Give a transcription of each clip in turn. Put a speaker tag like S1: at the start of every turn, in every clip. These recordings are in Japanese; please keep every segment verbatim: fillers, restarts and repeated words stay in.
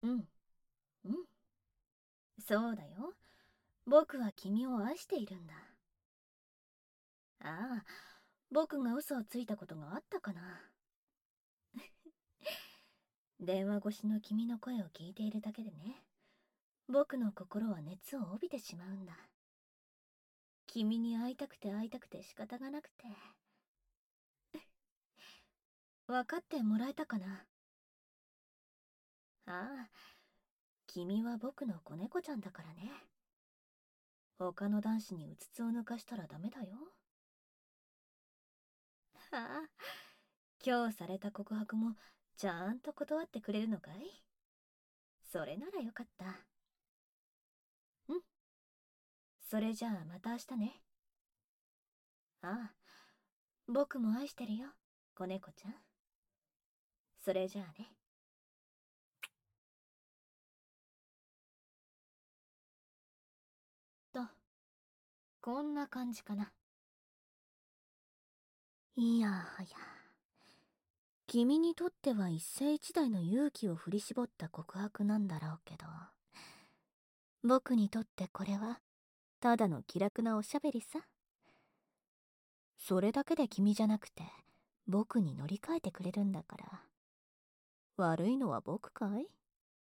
S1: うん、うん。そうだよ。僕は君を愛しているんだ。ああ、僕が嘘をついたことがあったかな。電話越しの君の声を聞いているだけでね、僕の心は熱を帯びてしまうんだ。君に会いたくて会いたくて仕方がなくて。分かってもらえたかな。ああ、君は僕の子猫ちゃんだからね。他の男子にうつつを抜かしたらダメだよ。ああ、今日された告白もちゃんと断ってくれるのかい？それならよかった。うん。それじゃあまた明日ね。ああ、僕も愛してるよ、子猫ちゃん。それじゃあね。と、こんな感じかな。いやはや。君にとっては一世一代の勇気を振り絞った告白なんだろうけど、僕にとってこれはただの気楽なおしゃべりさ。それだけで君じゃなくて僕に乗り換えてくれるんだから、悪いのは僕かい？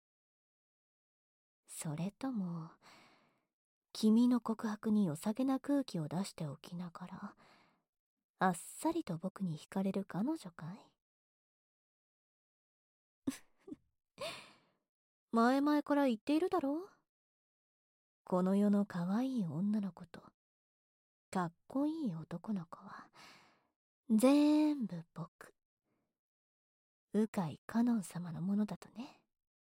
S1: それとも君の告白に良さげな空気を出しておきながらあっさりと僕に惹かれる彼女かい？前々から言っているだろう。この世の可愛い女の子とかっこいい男の子は全部僕、鵜飼カノン様のものだとね。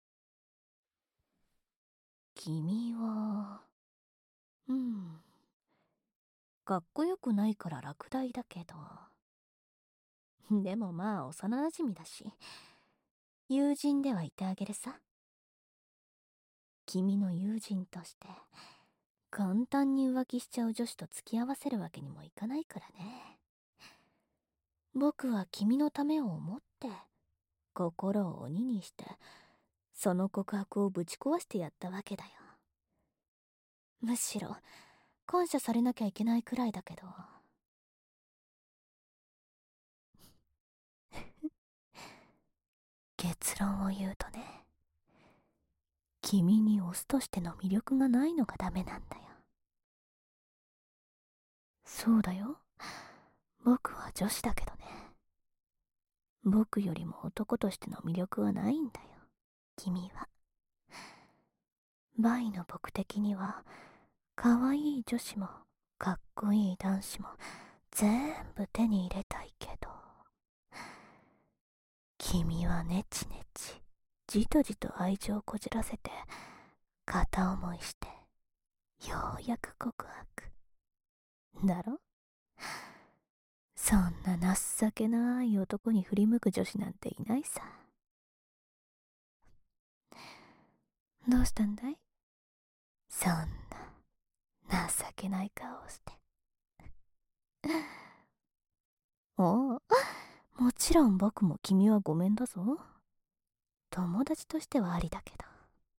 S1: 君はうんかっこよくないから落第だけど、でもまあ幼馴染だし友人ではいてあげるさ。君の友人として簡単に浮気しちゃう女子と付き合わせるわけにもいかないからね。僕は君のためを思って心を鬼にしてその告白をぶち壊してやったわけだよ。むしろ感謝されなきゃいけないくらいだけど。結論を言うとね、君にオスとしての魅力がないのがダメなんだよ。そうだよ、僕は女子だけどね。僕よりも男としての魅力はないんだよ、君は。バイの僕的には可愛い女子もかっこいい男子も全部手に入れたいけど、君はネチネチじとじと愛情をこじらせて片思いしてようやく告白だろ。そんな情けない男に振り向く女子なんていないさ。どうしたんだい、そんな情けない顔をして。おう、もちろん僕も君はごめんだぞ。友達としてはありだけど、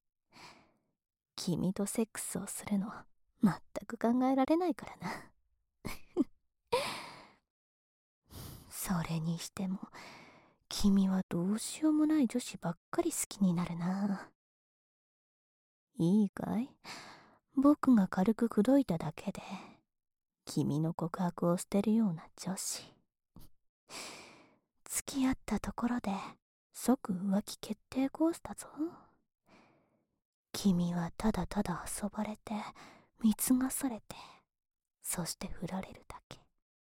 S1: 君とセックスをするの全く考えられないからな。それにしても君はどうしようもない女子ばっかり好きになるな。いいかい、僕が軽く口説いただけで君の告白を捨てるような女子、付き合ったところで即浮気決定コースだぞ。君はただただ遊ばれて貢がされて、そして振られるだけ。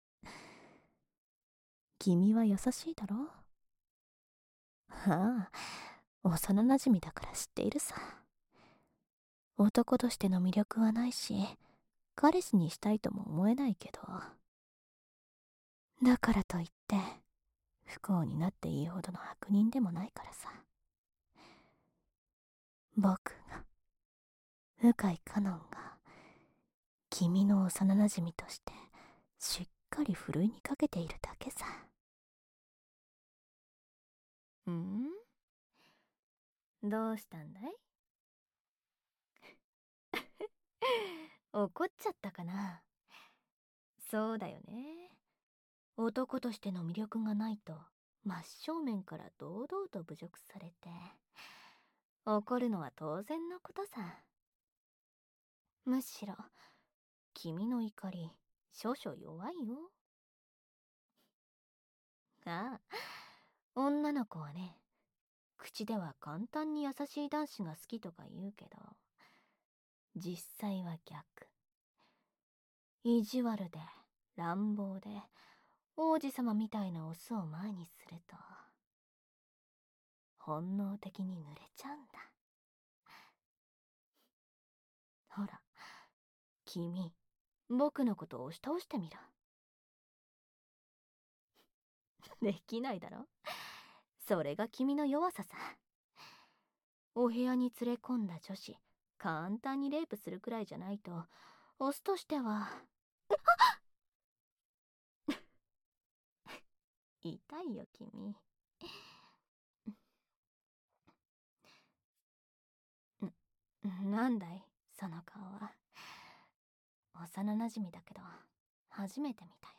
S1: 君は優しいだろ。ああ、幼馴染だから知っているさ。男としての魅力はないし彼氏にしたいとも思えないけど、だからといって不幸になっていいほどの悪人でもないからさ。僕が鵜飼カノンが君の幼馴染としてしっかりふるいにかけているだけさ。んどうしたんだい？怒っちゃったかな。そうだよね。男としての魅力がないと真正面から堂々と侮辱されて怒るのは当然のことさ。むしろ君の怒り少々弱いよ。ああ、女の子はね、口では簡単に優しい男子が好きとか言うけど、実際は逆。意地悪で乱暴で王子様みたいなオスを前にすると本能的に濡れちゃうんだ。ほら、君、僕のことを押し倒してみろ。できないだろ？それが君の弱ささ。お部屋に連れ込んだ女子、簡単にレイプするくらいじゃないと、オスとしては痛いよ君。んなんだいその顔は。幼なじみだけど初めて見た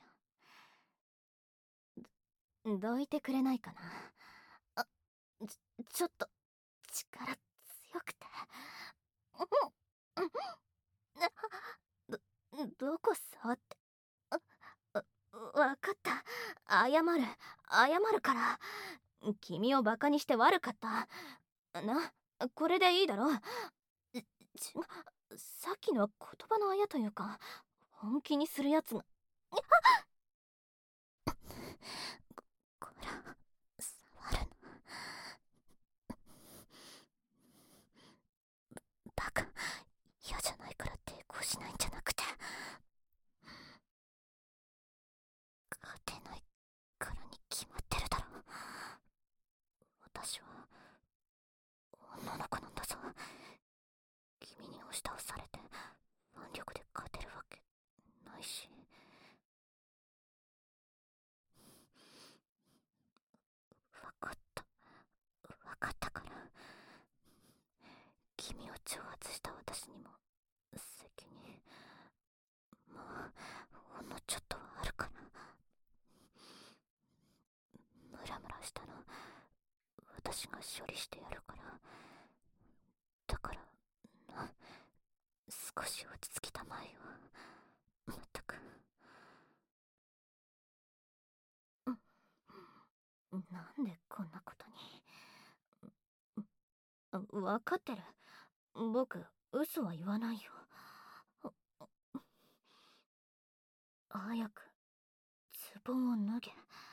S1: よ。どいてくれないかな。あ、ちちょっと力強くて。どどこ触って。あわかった。謝る謝るから。君をバカにして悪かった。な、これでいいだろ。ち違う、さっきのは言葉のあやというか本気にするやつが。こら、触るの。バカ、嫌じゃないから抵抗しないんじゃなくて、勝てないからに決まってるだろ。私は女の子なんだぞ。君に押し倒されて腕力で勝てるわけないし。分かった分かったから、君を挑発した私にも責任もうほんのちょっとはあるから。ムラムラしたの私が処理してやるから。だからな、少し落ち着きたまえよ。まったく。なんでこんなことに。分かってる。僕嘘は言わないよ。早くズボンを脱げ。